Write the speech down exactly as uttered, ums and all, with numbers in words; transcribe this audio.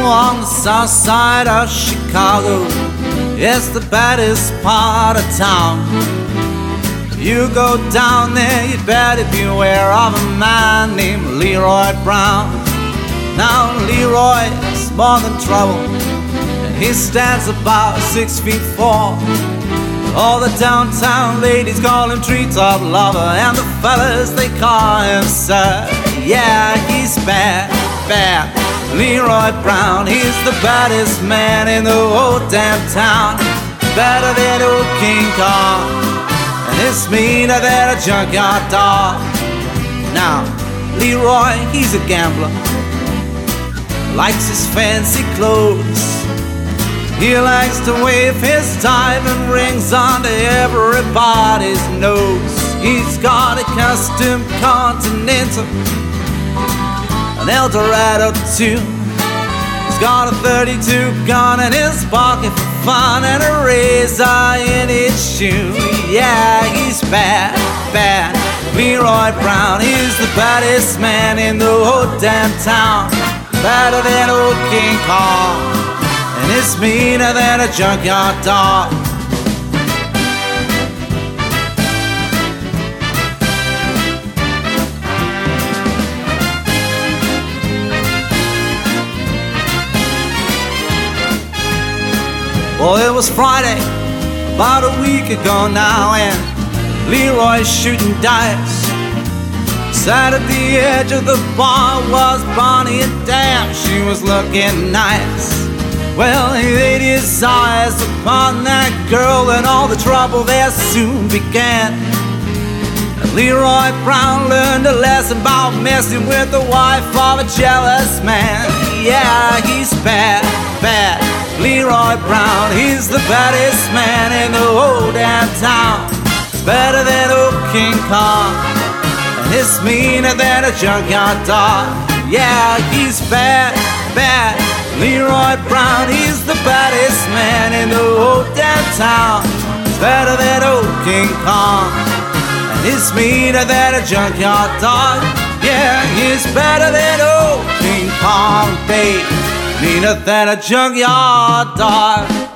on the south side of Chicago. It's the baddest part of town. You go down there, you'd better beware of a man named Leroy Brown. Now Leroy is more than trouble, and he stands about six feet four. All the downtown ladies call him treetop lover, and the fellas, they call him sir. Yeah, he's bad, bad, Leroy Brown. He's the baddest man in the whole damn town. Better than old King Kong, and it's meaner than a junkyard dog. Now, Leroy, he's a gambler, likes his fancy clothes. He likes to wave his diamond rings onto everybody's nose. He's got a custom Continental, an Eldorado too. He's got a thirty-two gun in his pocket for fun, and a razor in his shoe. Yeah, he's bad, bad, Leroy Brown. He's the baddest man in the whole damn town. Better than old King Kong, and it's meaner than a junkyard dog. Well, it was Friday, about a week ago now, and Leroy's shooting dice. Sat at the edge of the bar was Bonnie, and damn, she was looking nice. Well, he laid his eyes upon that girl, and all the trouble there soon began. And Leroy Brown learned a lesson about messing with the wife of a jealous man. Yeah, he's bad, bad, Leroy Brown. He's the baddest man in the whole damn town. He's better than old King Kong, and it's meaner than a junkyard dog. Yeah, he's bad, bad, Leroy Brown. He's the baddest man in the whole damn town. He's better than old King Kong, and it's meaner than a junkyard dog. Yeah, he's better than old King Kong, babe, meaner than a junkyard dog.